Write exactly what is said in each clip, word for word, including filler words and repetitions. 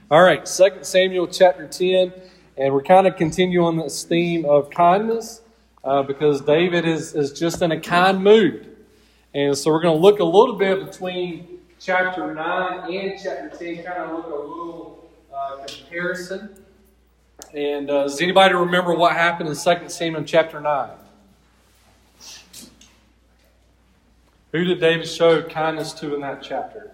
All right, Second Samuel chapter ten, and we're kind of continuing this theme of kindness uh, because David is, is just in a kind mood. And so we're going to look a little bit between chapter nine and chapter ten, kind of look a little uh, comparison. And uh, does anybody remember what happened in Second Samuel chapter nine? Who did David show kindness to in that chapter?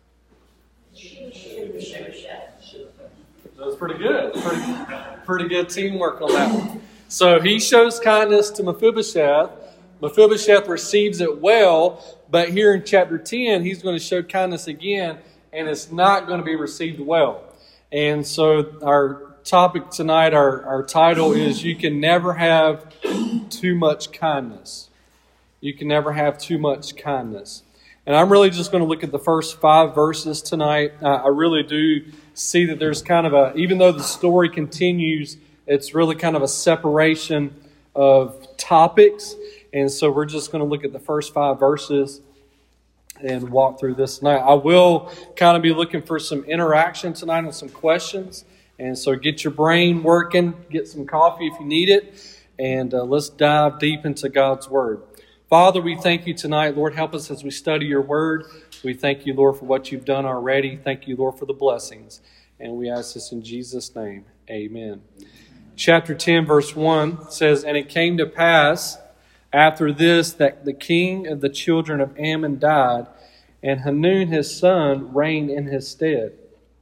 That was pretty good. Pretty, pretty good teamwork on that one. So he shows kindness to Mephibosheth. Mephibosheth receives it well, but here in chapter ten, he's going to show kindness again, and it's not going to be received well. And so our topic tonight, our, our title is You Can Never Have Too Much Kindness. You can never have too much kindness. And I'm really just going to look at the first five verses tonight. Uh, I really do see that there's kind of a, even though the story continues, it's really kind of a separation of topics. And so we're just going to look at the first five verses and walk through this tonight. I will kind of be looking for some interaction tonight and some questions. And so get your brain working, get some coffee if you need it, and uh, let's dive deep into God's Word. Father, we thank you tonight. Lord, help us as we study your word. We thank you, Lord, for what you've done already. Thank you, Lord, for the blessings. And we ask this in Jesus' name. Amen. Chapter ten, verse one says, And it came to pass after this that the king of the children of Ammon died, and Hanun his son reigned in his stead.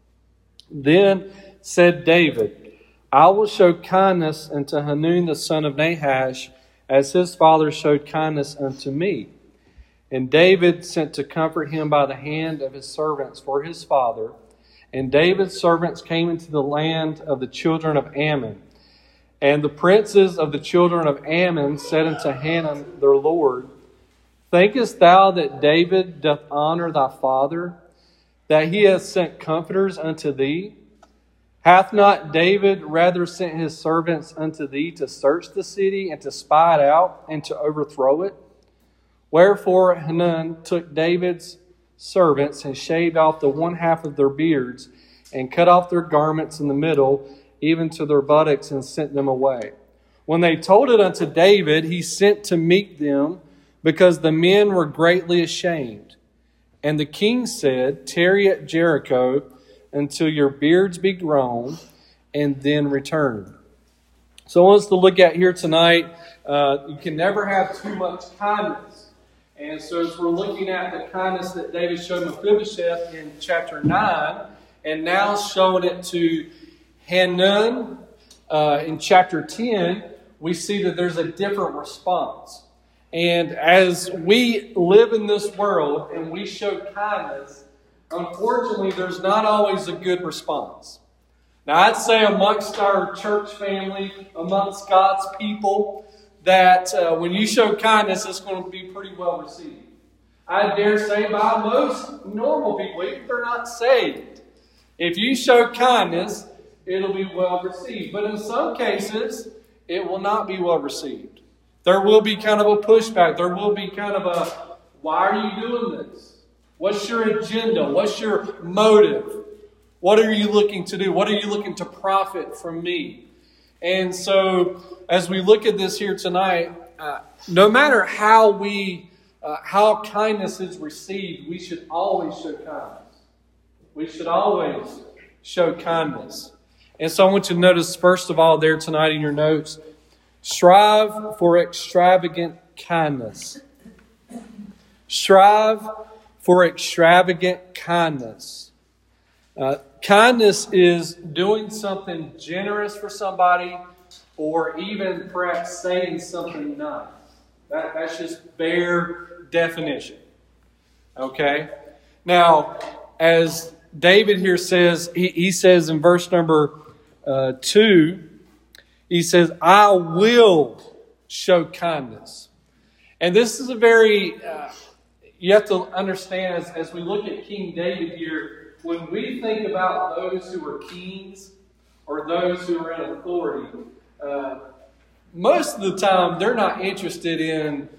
Then said David, I will show kindness unto Hanun the son of Nahash, as his father showed kindness unto me. And David sent to comfort him by the hand of his servants for his father. And David's servants came into the land of the children of Ammon. And the princes of the children of Ammon said unto Hanun their lord, Thinkest thou that David doth honor thy father, that he hath sent comforters unto thee? Hath not David rather sent his servants unto thee to search the city and to spy it out and to overthrow it? Wherefore Hanun took David's servants and shaved off the one half of their beards and cut off their garments in the middle, even to their buttocks, and sent them away. When they told it unto David, he sent to meet them, because the men were greatly ashamed. And the king said, Tarry at Jericho until your beards be grown, and then return. So I want us to look at here tonight, uh, you can never have too much kindness. And so as we're looking at the kindness that David showed Mephibosheth in chapter nine, and now showing it to Hanun uh, in chapter ten, we see that there's a different response. And as we live in this world and we show kindness, unfortunately, there's not always a good response. Now, I'd say amongst our church family, amongst God's people, that uh, when you show kindness, it's going to be pretty well received. I dare say by most normal people, even if they're not saved, if you show kindness, it'll be well received. But in some cases, it will not be well received. There will be kind of a pushback. There will be kind of a, why are you doing this? What's your agenda? What's your motive? What are you looking to do? What are you looking to profit from me? And so, as we look at this here tonight, uh, no matter how we, uh, how kindness is received, we should always show kindness. We should always show kindness. And so I want you to notice, first of all, there tonight in your notes, strive for extravagant kindness. Strive for extravagant kindness. Uh, kindness is doing something generous for somebody, or even perhaps saying something nice. That, that's just bare definition. Okay? Now, as David here says, he, he says in verse number uh, two, he says, I will show kindness. And this is a very... Uh, You have to understand, as, as we look at King David here, when we think about those who are kings or those who are in authority, uh, most of the time they're not interested in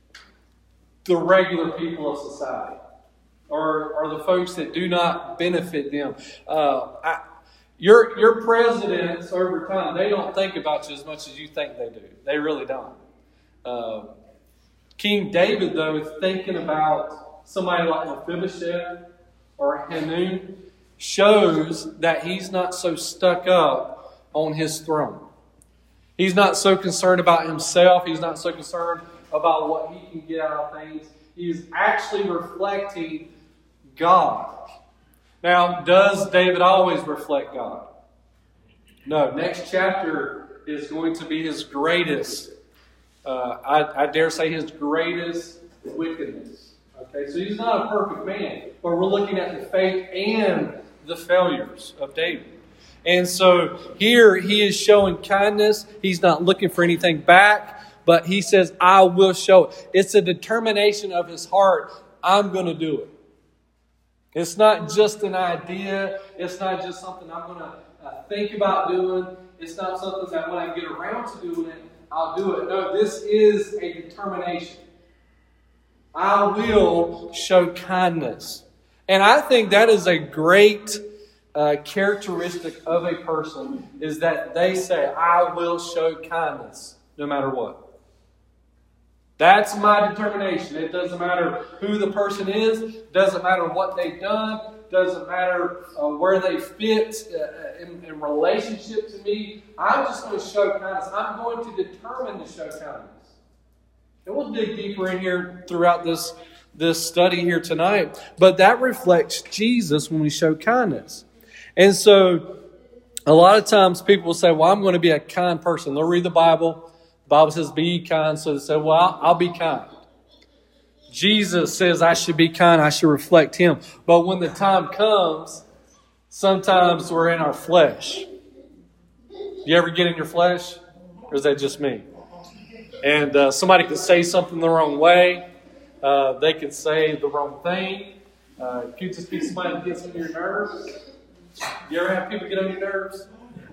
the regular people of society or, or the folks that do not benefit them. Uh, I, Your, your presidents over time, they don't think about you as much as you think they do. They really don't. Uh, King David, though, is thinking about somebody like Mephibosheth or Hanun, shows that he's not so stuck up on his throne. He's not so concerned about himself. He's not so concerned about what he can get out of things. He's actually reflecting God. Now, does David always reflect God? No. Next chapter is going to be his greatest, uh, I, I dare say his greatest wickedness. Okay, so he's not a perfect man, but we're looking at the faith and the failures of David. And so here he is showing kindness. He's not looking for anything back, but he says, I will show it. It's a determination of his heart. I'm going to do it. It's not just an idea. It's not just something I'm going to uh, think about doing. It's not something that when I get around to doing it, I'll do it. No, this is a determination. I will show kindness. And I think that is a great uh, characteristic of a person, is that they say, I will show kindness no matter what. That's my determination. It doesn't matter who the person is. Doesn't matter what they've done. Doesn't matter uh, where they fit uh, in, in relationship to me. I'm just going to show kindness. I'm going to determine to show kindness. And we'll dig deeper in here throughout this, this study here tonight. But that reflects Jesus when we show kindness. And so a lot of times people will say, well, I'm going to be a kind person. They'll read the Bible. The Bible says, be kind. So they say, well, I'll, I'll be kind. Jesus says I should be kind. I should reflect Him. But when the time comes, sometimes we're in our flesh. You ever get in your flesh? Or is that just me? And uh, somebody could say something the wrong way. Uh, they could say the wrong thing. Uh, it could just be somebody that gets on your nerves. You ever have people get on your nerves?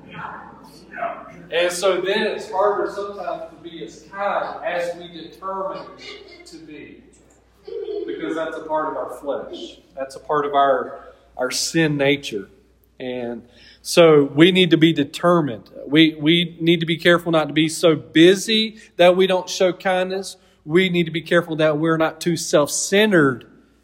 And so then it's harder sometimes to be as kind as we determine to be. Because that's a part of our flesh. That's a part of our, our sin nature. And so we need to be determined. We, we need to be careful not to be so busy that we don't show kindness. We need to be careful that we're not too self-centered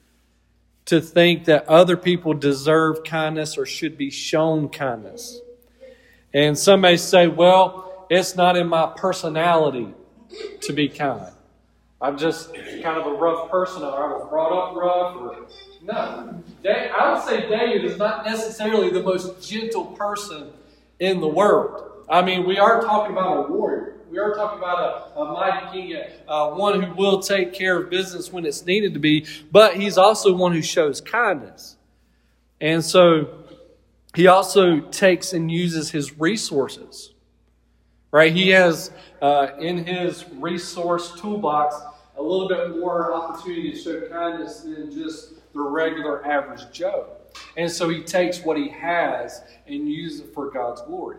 to think that other people deserve kindness or should be shown kindness. And some may say, well, it's not in my personality to be kind. I'm just kind of a rough person, or I was brought up rough. Or no. I would say David is not necessarily the most gentle person in the world. I mean, we are talking about a warrior. We are talking about a, a mighty king, uh, one who will take care of business when it's needed to be, but he's also one who shows kindness. And so he also takes and uses his resources. Right? He has uh, in his resource toolbox a little bit more opportunity to show kindness than just the regular average Joe. And so he takes what he has and uses it for God's glory.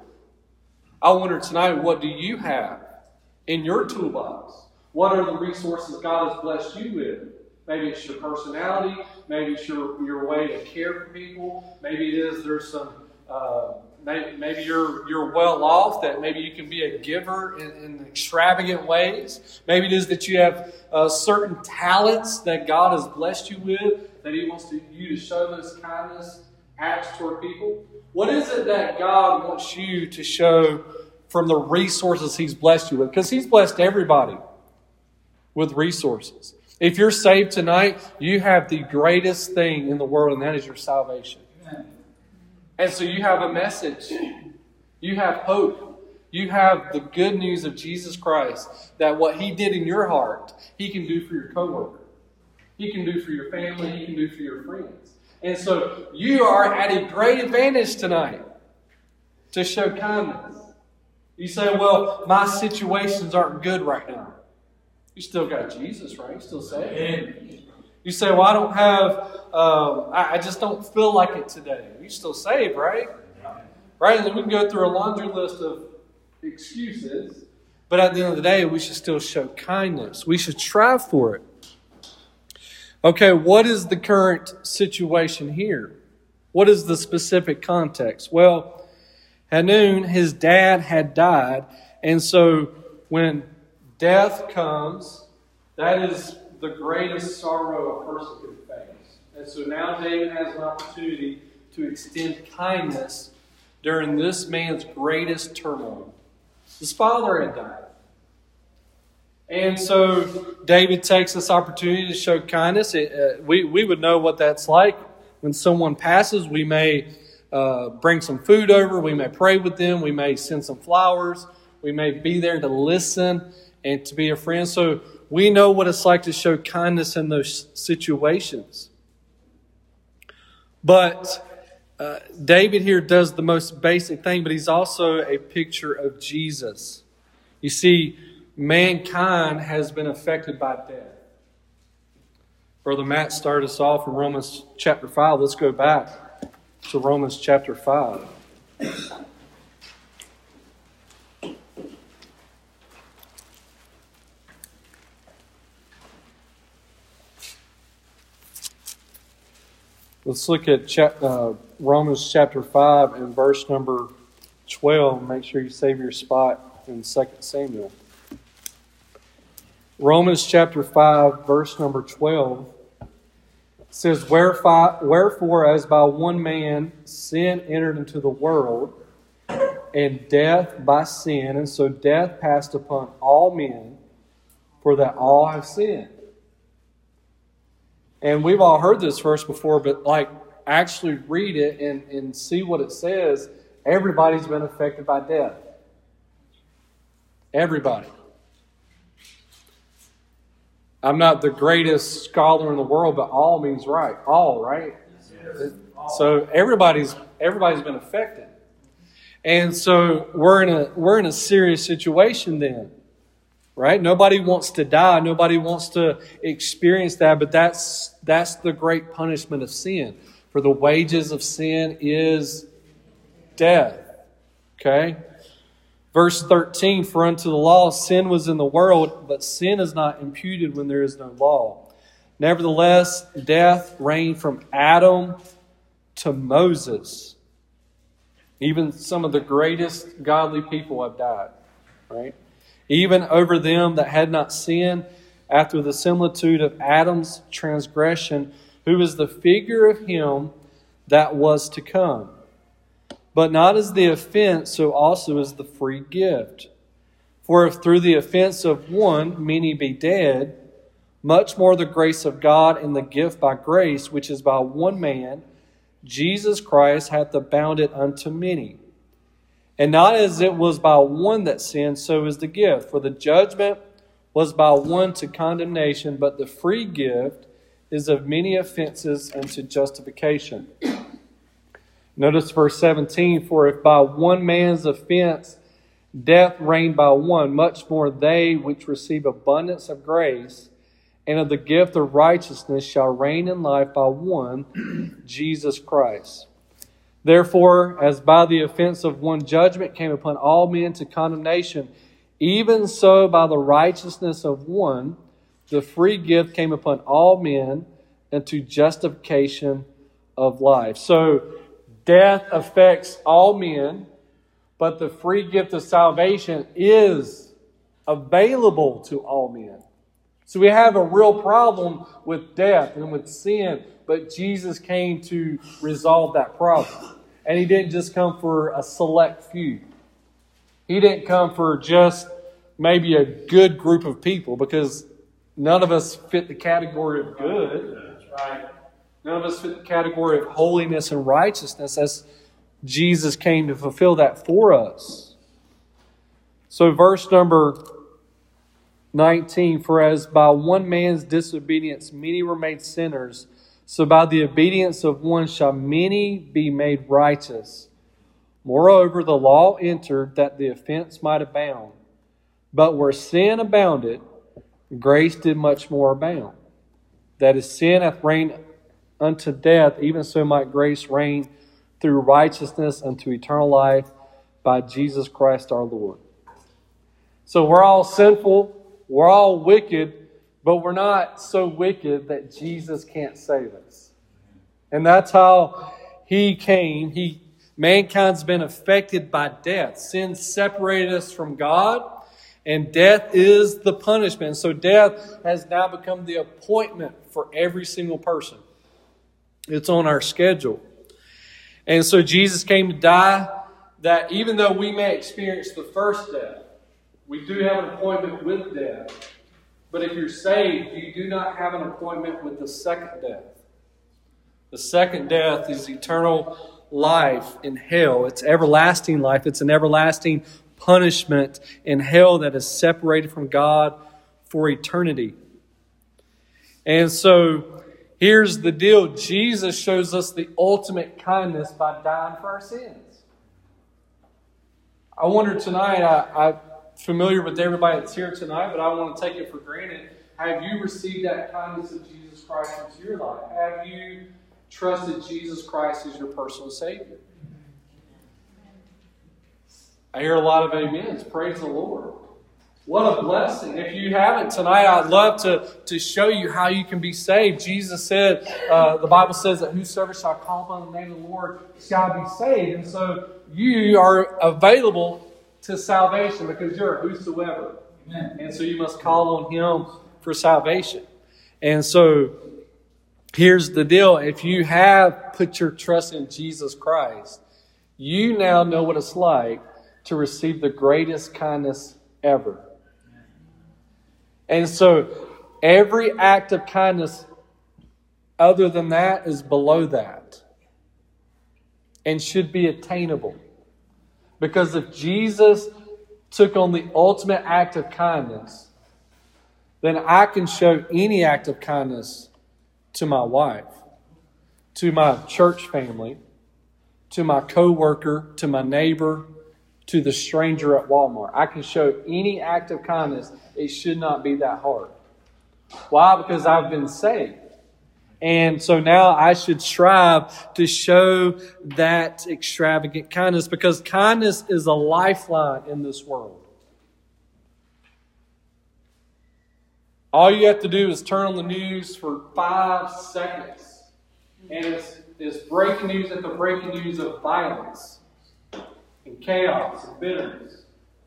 I wonder tonight, what do you have in your toolbox? What are the resources God has blessed you with? Maybe it's your personality. Maybe it's your, your way to care for people. Maybe it is there's some... Uh, maybe, maybe you're you're well off, that maybe you can be a giver in, in extravagant ways. Maybe it is that you have uh, certain talents that God has blessed you with, that He wants to, you to show those kindness acts toward people. What is it that God wants you to show from the resources He's blessed you with? Because He's blessed everybody with resources. If you're saved tonight, you have the greatest thing in the world, and that is your salvation. Amen. And so you have a message. You have hope. You have the good news of Jesus Christ, that what He did in your heart, He can do for your coworker. He can do for your family. He can do for your friends. And so you are at a great advantage tonight to show kindness. You say, well, my situations aren't good right now. You still got Jesus, right? You still saved. You say, well, I don't have, um, I, I just don't feel like it today. You still saved, right? Right? And then we can go through a laundry list of excuses. But at the end of the day, we should still show kindness. We should strive for it. Okay, what is the current situation here? What is the specific context? Well, Hanun, his dad had died. And so when death comes, that is the greatest sorrow a person can face. And so now David has an opportunity to extend kindness during this man's greatest turmoil. His father had died. And so David takes this opportunity to show kindness. It, uh, we, we would know what that's like. When someone passes, we may uh, bring some food over. We may pray with them. We may send some flowers. We may be there to listen and to be a friend. So we know what it's like to show kindness in those situations. But uh, David here does the most basic thing, but he's also a picture of Jesus. You see, mankind has been affected by death. Brother Matt started us off in Romans chapter five. Let's go back to Romans chapter five. Let's look at chap- uh, Romans chapter five and verse number twelve. Make sure you save your spot in Second Samuel. Romans chapter five, verse number twelve says, Wherefore, as by one man sin entered into the world, and death by sin, and so death passed upon all men, for that all have sinned. And we've all heard this verse before, but like actually read it and, and see what it says. Everybody's been affected by death. Everybody. I'm not the greatest scholar in the world, but all means right. All, right? Yes. So everybody's everybody's been affected. And so we're in a we're in a serious situation then. Right? Nobody wants to die. Nobody wants to experience that, but that's that's the great punishment of sin. For the wages of sin is death. Okay? Verse thirteen, For unto the law sin was in the world, but sin is not imputed when there is no law. Nevertheless, death reigned from Adam to Moses. Even some of the greatest godly people have died. Right? Even over them that had not sinned, after the similitude of Adam's transgression, who is the figure of him that was to come. But not as the offense, so also is the free gift. For if through the offense of one many be dead, much more the grace of God and the gift by grace, which is by one man, Jesus Christ, hath abounded unto many. And not as it was by one that sinned, so is the gift. For the judgment was by one to condemnation, but the free gift is of many offenses unto justification. Notice verse seventeen, For if by one man's offense death reigned by one, much more they which receive abundance of grace and of the gift of righteousness shall reign in life by one, Jesus Christ. Therefore, as by the offense of one judgment came upon all men to condemnation, even so by the righteousness of one, the free gift came upon all men unto justification of life. So, death affects all men, but the free gift of salvation is available to all men. So we have a real problem with death and with sin, but Jesus came to resolve that problem. And He didn't just come for a select few. He didn't come for just maybe a good group of people, because none of us fit the category of good. Right? None of us fit the category of holiness and righteousness, as Jesus came to fulfill that for us. So verse number nineteen, For as by one man's disobedience many were made sinners, so by the obedience of one shall many be made righteous. Moreover, the law entered that the offense might abound. But where sin abounded, grace did much more abound. That is, sin hath reigned unto death, even so might grace reign through righteousness unto eternal life by Jesus Christ our Lord. So we're all sinful, we're all wicked, but we're not so wicked that Jesus can't save us. And that's how He came. He Mankind's been affected by death. Sin separated us from God, and death is the punishment. So death has now become the appointment for every single person. It's on our schedule. And so Jesus came to die that even though we may experience the first death, we do have an appointment with death. But if you're saved, you do not have an appointment with the second death. The second death is eternal life in hell. It's everlasting life. It's an everlasting punishment in hell that is separated from God for eternity. And so here's the deal. Jesus shows us the ultimate kindness by dying for our sins. I wonder tonight, I, I'm familiar with everybody that's here tonight, but I want to take it for granted. Have you received that kindness of Jesus Christ into your life? Have you trusted Jesus Christ as your personal Savior? I hear a lot of amens. Praise the Lord. What a blessing. If you haven't tonight, I'd love to, to show you how you can be saved. Jesus said, uh, the Bible says that whosoever shall call upon the name of the Lord shall be saved. And so you are available to salvation because you're a whosoever. Amen. And so you must call on Him for salvation. And so here's the deal. If you have put your trust in Jesus Christ, you now know what it's like to receive the greatest kindness ever. And so every act of kindness other than that is below that and should be attainable. Because if Jesus took on the ultimate act of kindness, then I can show any act of kindness to my wife, to my church family, to my coworker, to my neighbor, to the stranger at Walmart. I can show any act of kindness. It should not be that hard. Why? Because I've been saved. And so now I should strive to show that extravagant kindness, because kindness is a lifeline in this world. All you have to do is turn on the news for five seconds, and it's, it's breaking news at the breaking news of violence and chaos and bitterness.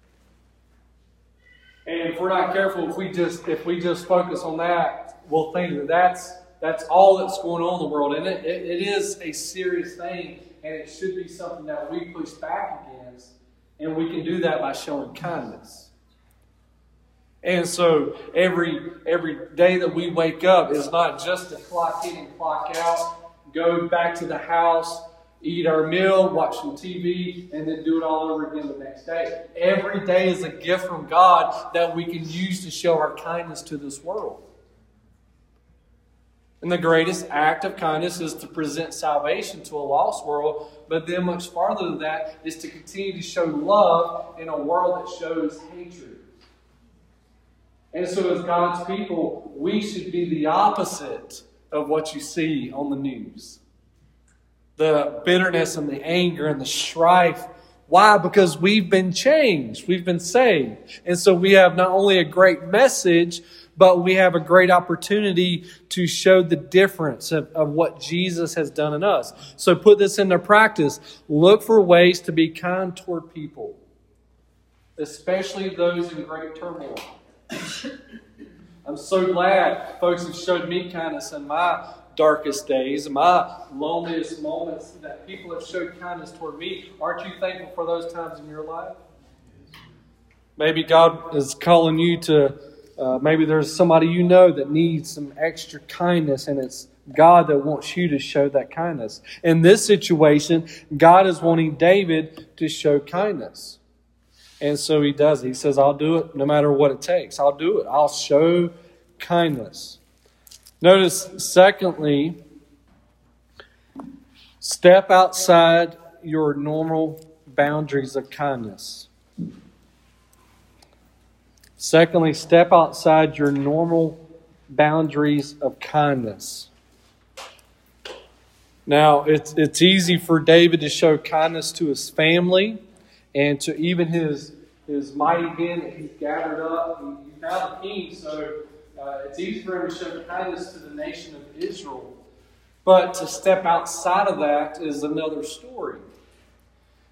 And if we're not careful, if we just if we just focus on that, we'll think that that's that's all that's going on in the world. And it, it, it is a serious thing, and it should be something that we push back against. And we can do that by showing kindness. And so every every day that we wake up is not just to clock in and clock out, go back to the house, eat our meal, watch some T V, and then do it all over again the next day. Every day is a gift from God that we can use to show our kindness to this world. And the greatest act of kindness is to present salvation to a lost world, but then much farther than that is to continue to show love in a world that shows hatred. And so as God's people, we should be the opposite of what you see on the news. The bitterness and the anger and the strife. Why? Because we've been changed. We've been saved. And so we have not only a great message, but we have a great opportunity to show the difference of, of what Jesus has done in us. So put this into practice. Look for ways to be kind toward people, especially those in great turmoil. I'm so glad folks have showed me kindness in my darkest days, in my loneliest moments, that people have showed kindness toward me. Aren't you thankful for those times in your life? Maybe God is calling you to, uh, maybe there's somebody you know that needs some extra kindness, and it's God that wants you to show that kindness. In this situation, God is wanting David to show kindness. And so he does. He says, I'll do it no matter what it takes. I'll do it. I'll show kindness. Notice, secondly, step outside your normal boundaries of kindness. Secondly, step outside your normal boundaries of kindness. Now, it's it's easy for David to show kindness to his family and to even his his mighty men that he's gathered up. He, he's now the king, so uh, it's easy for him to show kindness to the nation of Israel. But to step outside of that is another story.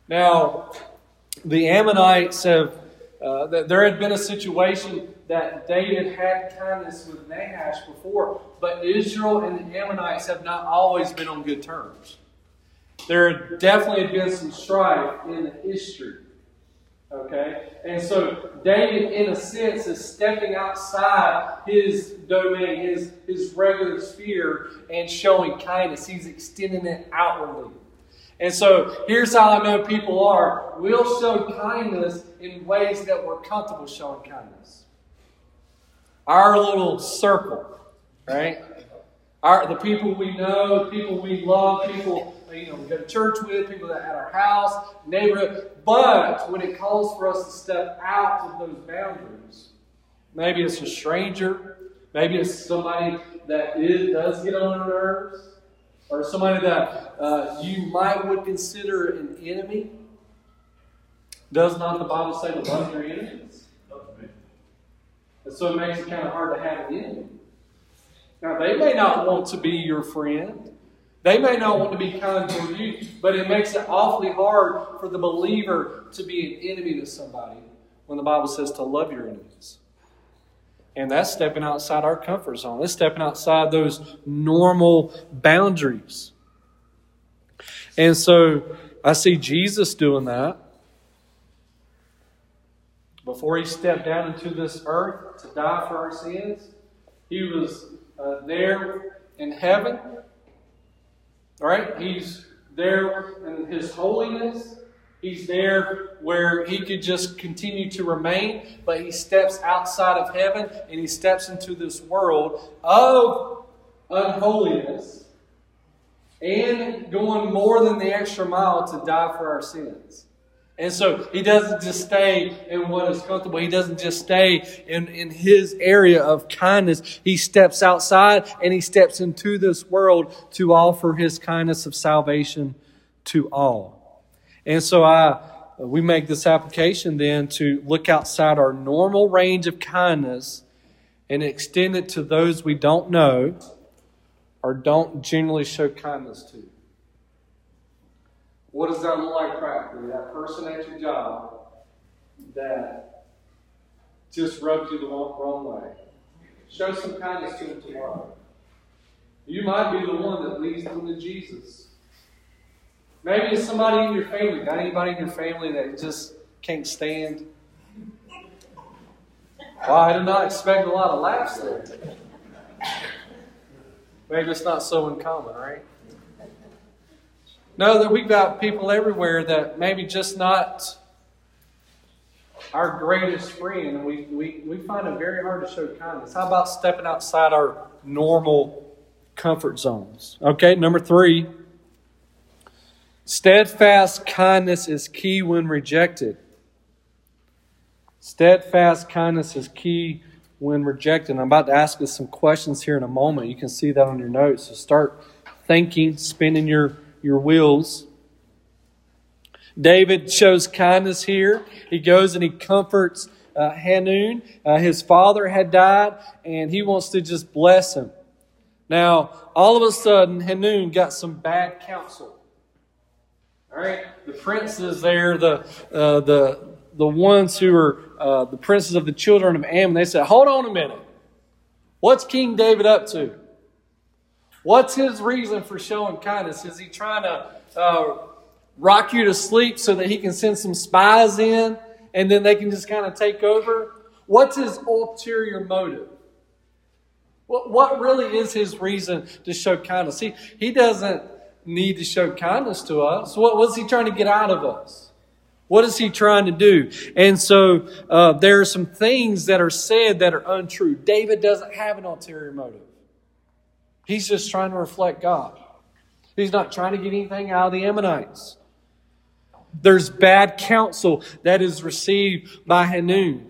Now, the Ammonites have, uh, there had been a situation that David had kindness with Nahash before, but Israel and the Ammonites have not always been on good terms. There definitely had been some strife in the history. Okay? And so David, in a sense, is stepping outside his domain, his, his regular sphere, and showing kindness. He's extending it outwardly. And so here's how I know people are. We'll show kindness in ways that we're comfortable showing kindness. Our little circle, right? Our, the people we know, the people we love, people you know, we go to church with, people that are at our house, neighborhood. But when it calls for us to step out of those boundaries, maybe it's a stranger, maybe it's somebody that is, does get on our nerves, or somebody that uh, you might would consider an enemy. Does not the Bible say to love your enemies? And so it makes it kind of hard to have an enemy. Now, they may not want to be your friend. They may not want to be kind to you, but it makes it awfully hard for the believer to be an enemy to somebody when the Bible says to love your enemies. And that's stepping outside our comfort zone. That's stepping outside those normal boundaries. And so I see Jesus doing that. Before he stepped down into this earth to die for our sins, he was uh, there in heaven. All right? He's there in his holiness. He's there where he could just continue to remain, but he steps outside of heaven and he steps into this world of unholiness and going more than the extra mile to die for our sins. And so he doesn't just stay in what is comfortable. He doesn't just stay in, in his area of kindness. He steps outside and he steps into this world to offer his kindness of salvation to all. And so I we make this application then to look outside our normal range of kindness and extend it to those we don't know or don't generally show kindness to. What does that look like practically? That person at your job that just rubbed you the wrong, wrong way. Show some kindness to them tomorrow. You might be the one that leads them to Jesus. Maybe it's somebody in your family. Got anybody in your family that just can't stand? Well, I did not expect a lot of laughs there. Maybe it's not so uncommon, right? No, that we've got people everywhere that maybe just not our greatest friend, and we, we, we find it very hard to show kindness. How about stepping outside our normal comfort zones? Okay, number three. Steadfast kindness is key when rejected. Steadfast kindness is key when rejected. I'm about to ask us some questions here in a moment. You can see that on your notes. So start thinking, spinning your your wheels. David shows kindness here. He goes and he comforts uh, Hanun. Uh, his father had died, and he wants to just bless him. Now, all of a sudden, Hanun got some bad counsel. All right, the princes there, the uh, the the ones who are uh, the princes of the children of Ammon, they said, "Hold on a minute. What's King David up to? What's his reason for showing kindness? Is he trying to uh, rock you to sleep so that he can send some spies in and then they can just kind of take over? What's his ulterior motive? What, what really is his reason to show kindness? He, he doesn't need to show kindness to us. What was he trying to get out of us? What is he trying to do? And so uh, there are some things that are said that are untrue. David doesn't have an ulterior motive. He's just trying to reflect God. He's not trying to get anything out of the Ammonites. There's bad counsel that is received by Hanun.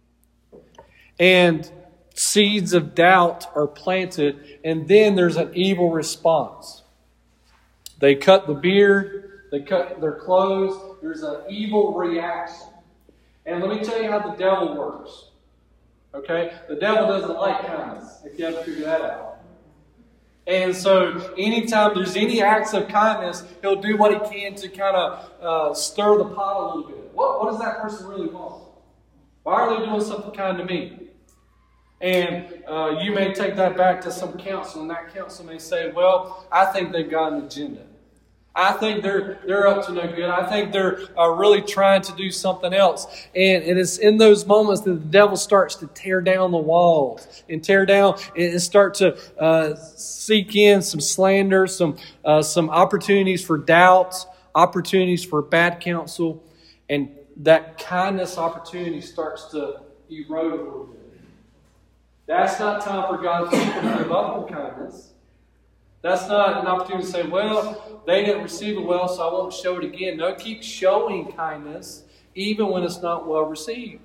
And seeds of doubt are planted. And then there's an evil response. They cut the beard. They cut their clothes. There's an evil reaction. And let me tell you how the devil works. Okay? The devil doesn't like kindness, if you haven't figured that out. And so anytime there's any acts of kindness, he'll do what he can to kind of uh, stir the pot a little bit. What, what does that person really want? Why are they doing something kind to me? And uh, you may take that back to some counsel, and that counsel may say, well, I think they've got an agenda. I think they're they're up to no good. I think they're uh, really trying to do something else. And, and it's in those moments that the devil starts to tear down the walls and tear down and start to uh, seek in some slander, some uh, some opportunities for doubts, opportunities for bad counsel. And that kindness opportunity starts to erode a little bit. That's not time for God's people to give up on kindness. That's not an opportunity to say, well, they didn't receive it well, so I won't show it again. No, keep showing kindness, even when it's not well received.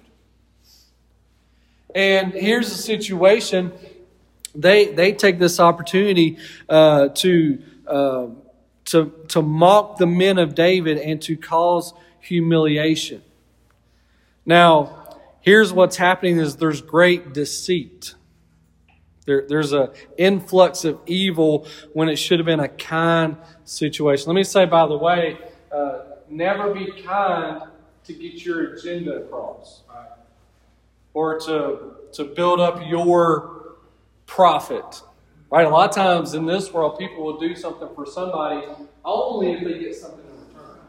And here's the situation. They they take this opportunity uh, to, uh, to, to mock the men of David and to cause humiliation. Now, here's what's happening is there's great deceit. There, there's an influx of evil when it should have been a kind situation. Let me say, by the way, uh, never be kind to get your agenda across. Or to, to build up your profit. Right? A lot of times in this world, people will do something for somebody only if they get something in return.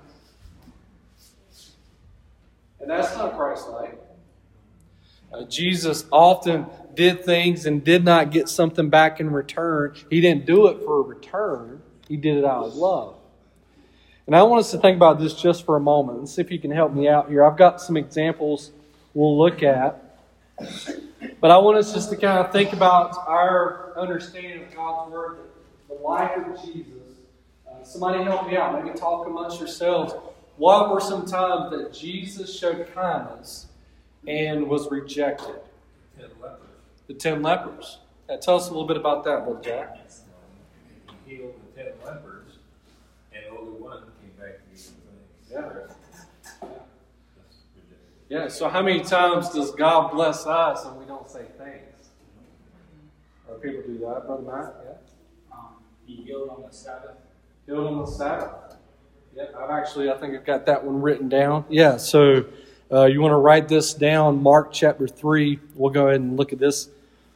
And that's not Christ-like. Uh, Jesus often did things and did not get something back in return. He didn't do it for a return. He did it out of love. And I want us to think about this just for a moment and see if you can help me out here. I've got some examples we'll look at. But I want us just to kind of think about our understanding of God's Word, the life of Jesus. Uh, somebody help me out. Maybe talk amongst yourselves. What were some times that Jesus showed kindness and was rejected? Ten lepers. The ten lepers. Now, tell us a little bit about that, Brother Jack. He healed the ten lepers, and only one came back to give him thanks. Yeah. Yeah, so how many times does God bless us and we don't say thanks? Or people do that, Brother Matt? Yeah. Um, he healed on the Sabbath. Healed on the Sabbath. Yeah, I've actually, I think I've got that one written down. Yeah, so uh, you want to write this down, Mark chapter three. We'll go ahead and look at this.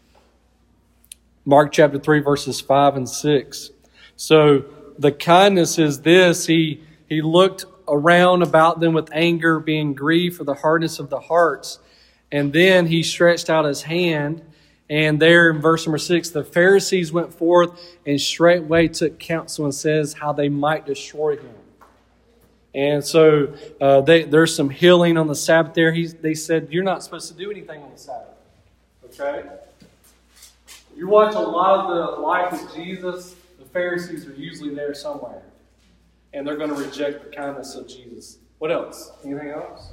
Mark chapter three, verses five and six. So the kindness is this. He, he looked around about them with anger, being grieved for the hardness of the hearts. And then he stretched out his hand. And there in verse number six, the Pharisees went forth and straightway took counsel and says how they might destroy him. And so uh, they, there's some healing on the Sabbath there. He, they said, you're not supposed to do anything on the Sabbath. Okay? You watch a lot of the life of Jesus, the Pharisees are usually there somewhere. And they're going to reject the kindness of Jesus. What else? Anything else?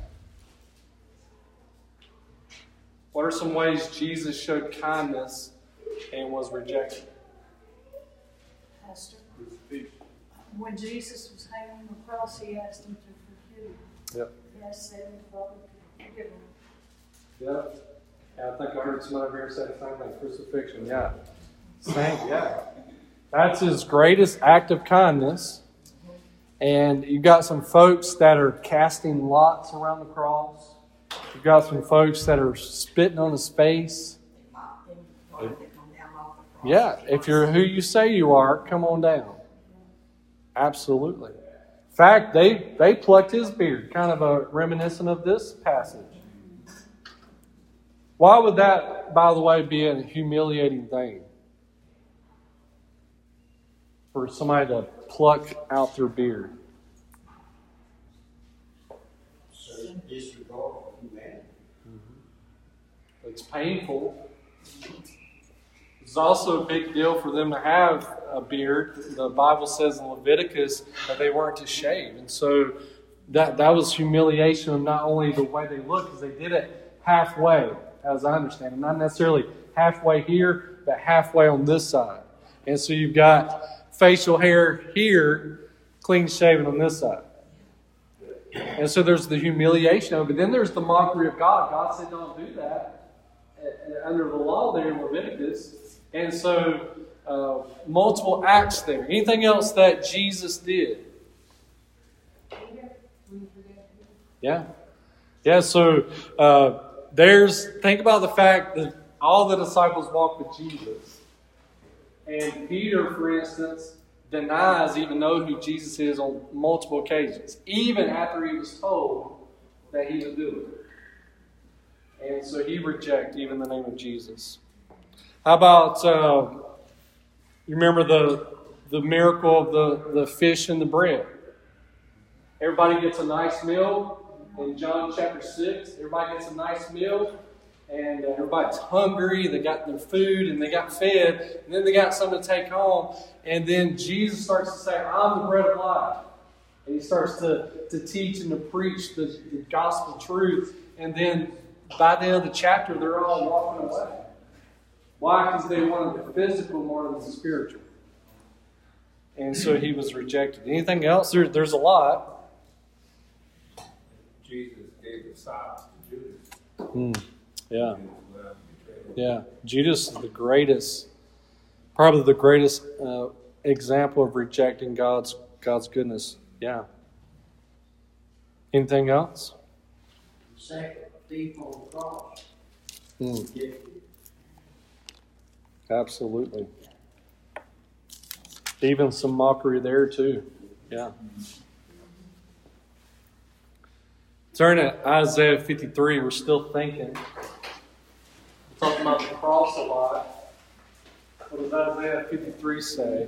What are some ways Jesus showed kindness and was rejected? Pastor, when Jesus was hanging on the cross, he asked him to forgive him. Yep. He asked Heavenly Father to forgive him. Yep. Yeah, I think I heard someone over here say the same thing. Crucifixion. Yeah. Same. Yeah. That's his greatest act of kindness. And you've got some folks that are casting lots around the cross. You've got some folks that are spitting on his face. Yeah, if you're who you say you are, come on down. Absolutely. In fact, they, they plucked his beard, kind of a reminiscent of this passage. Why would that, by the way, be a humiliating thing? For somebody to pluck out their beard. Disregard of humanity. Mm-hmm. It's painful. It's also a big deal for them to have a beard. The Bible says in Leviticus that they weren't to shave. And so that, that was humiliation of not only the way they looked, because they did it halfway, as I understand it. Not necessarily halfway here, but halfway on this side. And so you've got facial hair here, clean shaven on this side. And so there's the humiliation of it. But then there's the mockery of God. God said don't do that under the law there in Leviticus. And so uh, multiple acts there. Anything else that Jesus did? Yeah. Yeah, so uh, there's, think about the fact that all the disciples walked with Jesus. And Peter, for instance, denies even know who Jesus is on multiple occasions, even after he was told that he would do it. And so he rejected even the name of Jesus. How about, uh, you remember the, the miracle of the, the fish and the bread? Everybody gets a nice meal. In John chapter six, everybody gets a nice meal, and uh, everybody's hungry, they got their food, and they got fed, and then they got something to take home, and then Jesus starts to say, I'm the bread of life. And he starts to, to teach and to preach the, the gospel truth, and then by the end of the chapter, they're all walking away. Why? Because they wanted the physical more than the spiritual. And so he was rejected. Anything else? There, there's a lot. Jesus gave the socks to Judas. Mm, yeah. Yeah. Judas is the greatest, probably the greatest uh, example of rejecting God's God's goodness. Yeah. Anything else? Second thief on the cross. Mm. Yeah. Absolutely. Even some mockery there too. Yeah. Turn to Isaiah fifty-three. We're still thinking. We're talking about the cross a lot. What does Isaiah fifty-three say?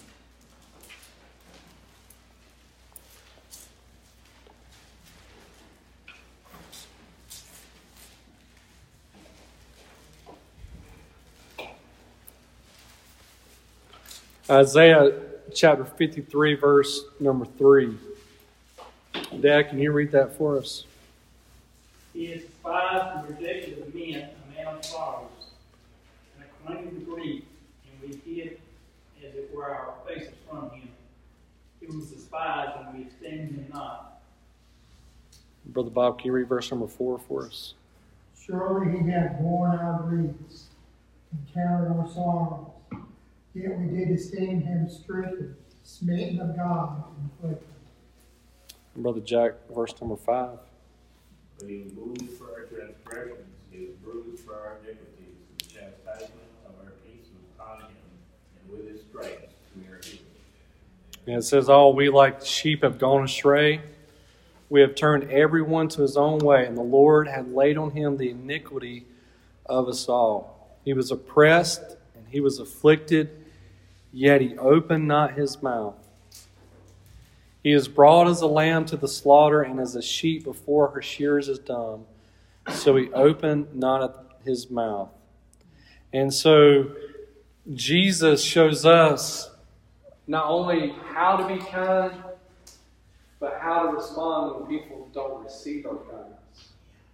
Isaiah chapter fifty-three, verse number three. Dad, can you read that for us? He is despised and rejected of men, a man of sorrows, and acquainted with grief, and we hid, as it were, our faces from him. He was despised, and we esteemed him not. Brother Bob, can you read verse number four for us? Surely he hath borne our griefs and carried our sorrows. Yet we did esteem him stricken, smitten of God, and afflicted. Brother Jack, verse number five. But he was wounded for our transgressions, he was bruised for our iniquities, and the chastisement of our peace was upon him, and with his stripes we are healed. And it says, all we like sheep have gone astray. We have turned everyone to his own way, and the Lord hath laid on him the iniquity of us all. He was oppressed, and he was afflicted, yet he opened not his mouth. He is brought as a lamb to the slaughter, and as a sheep before her shearers is dumb. So he opened not his mouth. And so Jesus shows us not only how to be kind, but how to respond when people don't receive our kindness.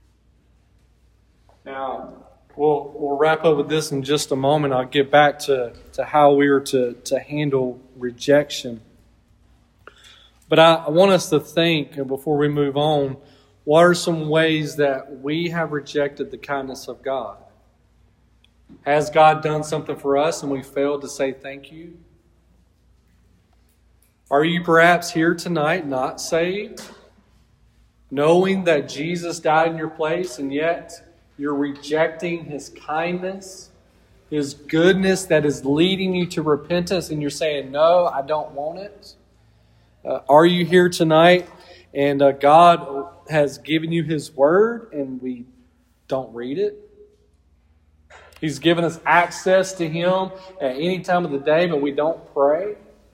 Now, we'll, we'll wrap up with this in just a moment. I'll get back to, to how we are to, to handle rejection. But I, I want us to think, before we move on, what are some ways that we have rejected the kindness of God? Has God done something for us and we failed to say thank you? Are you perhaps here tonight not saved, knowing that Jesus died in your place, and yet you're rejecting His kindness, His goodness that is leading you to repentance, and you're saying, no, I don't want it? Uh, are you here tonight and uh, God has given you His Word and we don't read it? He's given us access to Him at any time of the day, but we don't pray?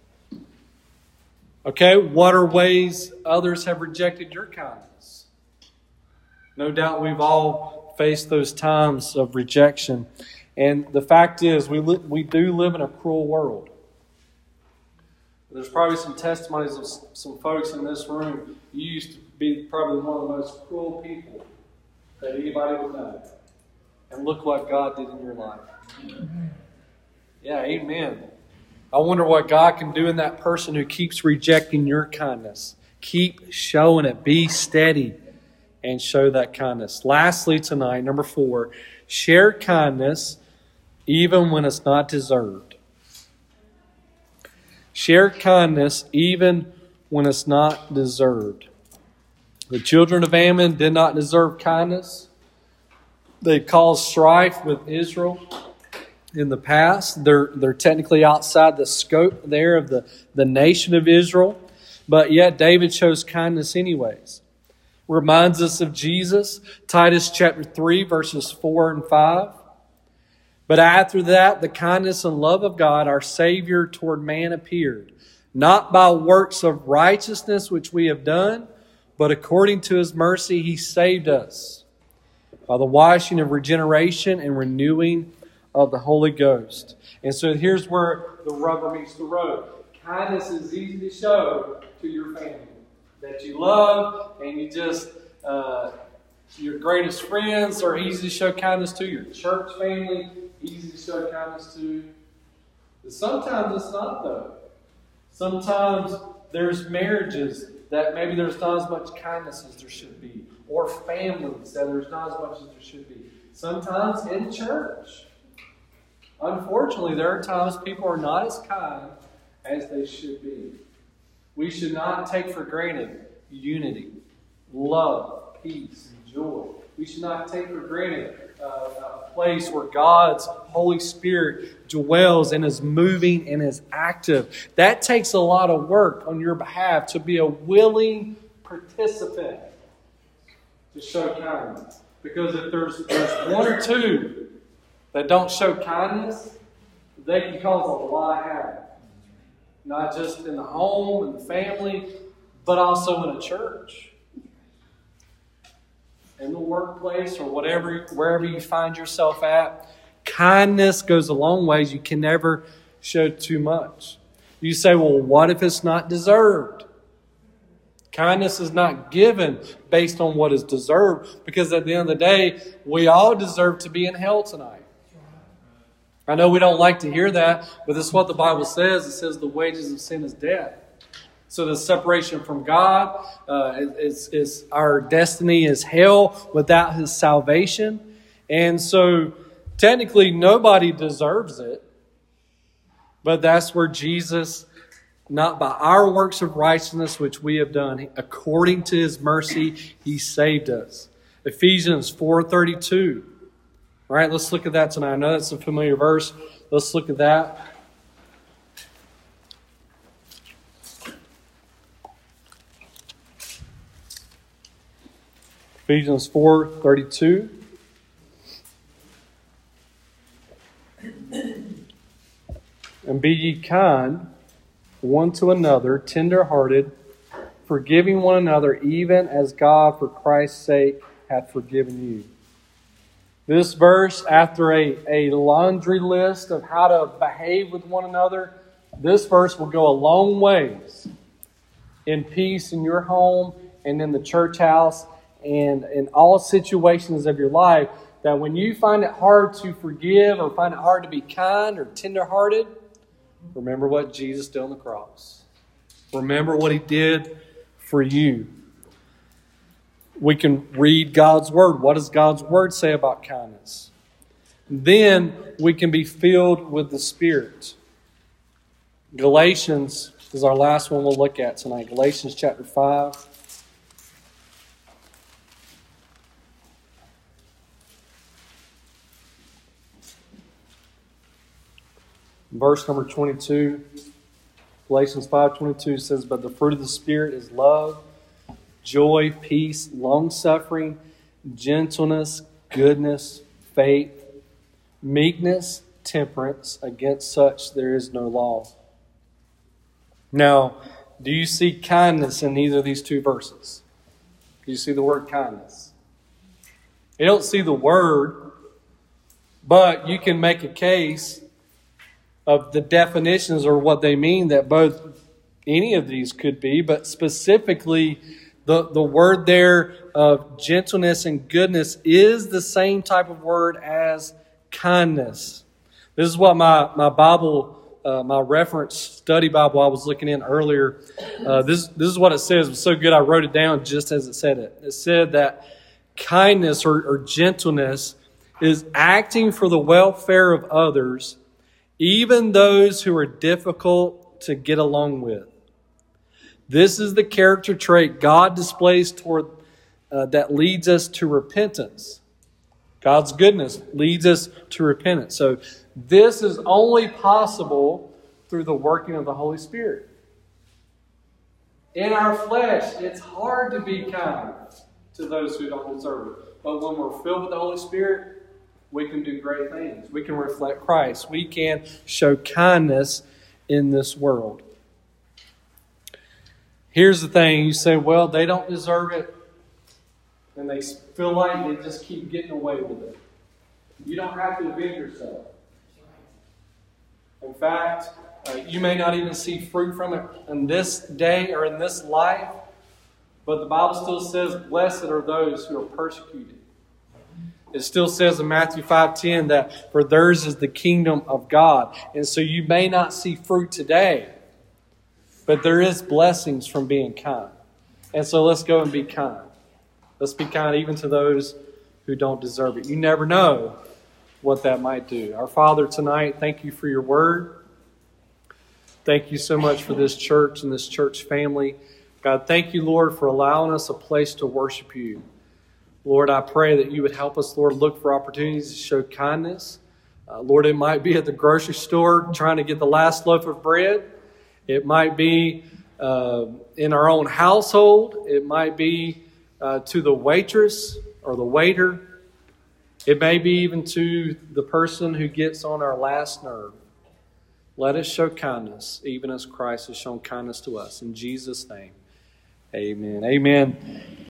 Okay, what are ways others have rejected your kindness? No doubt we've all faced those times of rejection. And the fact is, we li- we do live in a cruel world. There's probably some testimonies of some folks in this room. You used to be probably one of the most cruel people that anybody would know. And look what God did in your life. Yeah, amen. I wonder what God can do in that person who keeps rejecting your kindness. Keep showing it. Be steady and show that kindness. Lastly tonight, number four, share kindness even when it's not deserved. Share kindness even when it's not deserved. The children of Ammon did not deserve kindness. They caused strife with Israel in the past. They're, they're technically outside the scope there of the, the nation of Israel. But yet David shows kindness anyways. Reminds us of Jesus. Titus chapter three, verses four and five. But after that, the kindness and love of God, our Savior toward man appeared, not by works of righteousness which we have done, but according to His mercy He saved us by the washing of regeneration and renewing of the Holy Ghost. And so here's where the rubber meets the road. Kindness is easy to show to your family that you love, and you just, uh, your greatest friends are easy to show kindness to. Your church family, easy to show kindness to. But sometimes it's not, though. Sometimes there's marriages that maybe there's not as much kindness as there should be, or families that there's not as much as there should be. Sometimes in church. Unfortunately, there are times people are not as kind as they should be. We should not take for granted unity, love, peace, and joy. We should not take for granted uh, a place where God's Holy Spirit dwells and is moving and is active. That takes a lot of work on your behalf to be a willing participant to show kindness. Because if there's, there's one or two that don't show kindness, they can cause a lot of havoc. Not just in the home and the family, but also in a church. In the workplace or whatever, wherever you find yourself at. Kindness goes a long ways. You can never show too much. You say, well, what if it's not deserved? Kindness is not given based on what is deserved, because at the end of the day, we all deserve to be in hell tonight. I know we don't like to hear that, but this is what the Bible says. It says the wages of sin is death. So the separation from God, uh, is, is our destiny is hell without His salvation. And so technically nobody deserves it. But that's where Jesus, not by our works of righteousness which we have done, according to His mercy, He saved us. Ephesians four thirty-two. All right, let's look at that tonight. I know that's a familiar verse. Let's look at that. Ephesians four thirty-two. And be ye kind one to another, tender-hearted, forgiving one another, even as God for Christ's sake hath forgiven you. This verse, after a, a laundry list of how to behave with one another, this verse will go a long ways in peace in your home and in the church house and in all situations of your life, that when you find it hard to forgive or find it hard to be kind or tenderhearted, remember what Jesus did on the cross. Remember what He did for you. We can read God's Word. What does God's Word say about kindness? Then we can be filled with the Spirit. Galatians is our last one we'll look at tonight. Galatians chapter five. Verse number twenty-two. Galatians five twenty-two says, but the fruit of the Spirit is love, joy, peace, long-suffering, gentleness, goodness, faith, meekness, temperance. Against such there is no law. Now, do you see kindness in either of these two verses? Do you see the word kindness? You don't see the word, but you can make a case of the definitions or what they mean, that both any of these could be, but specifically the, the word there of gentleness and goodness is the same type of word as kindness. This is what my, my Bible, uh, my reference study Bible I was looking in earlier, uh, this, this is what it says. It was so good I wrote it down just as it said it. It said that kindness or, or gentleness is acting for the welfare of others, even those who are difficult to get along with. This is the character trait God displays toward uh, that leads us to repentance. God's goodness leads us to repentance. So this is only possible through the working of the Holy Spirit. In our flesh, it's hard to be kind to those who don't deserve it. But when we're filled with the Holy Spirit, we can do great things. We can reflect Christ. We can show kindness in this world. Here's the thing. You say, well, they don't deserve it. And they feel like they just keep getting away with it. You don't have to avenge yourself. In fact, uh, you may not even see fruit from it in this day or in this life. But the Bible still says, blessed are those who are persecuted. It still says in Matthew five ten that for theirs is the kingdom of God. And so you may not see fruit today, but there is blessings from being kind. And so let's go and be kind. Let's be kind even to those who don't deserve it. You never know what that might do. Our Father, tonight, thank you for your word. Thank you so much for this church and this church family. God, thank you, Lord, for allowing us a place to worship you. Lord, I pray that you would help us, Lord, look for opportunities to show kindness. Uh, Lord, it might be at the grocery store trying to get the last loaf of bread. It might be uh, in our own household. It might be uh, to the waitress or the waiter. It may be even to the person who gets on our last nerve. Let us show kindness, even as Christ has shown kindness to us. In Jesus' name, amen. Amen.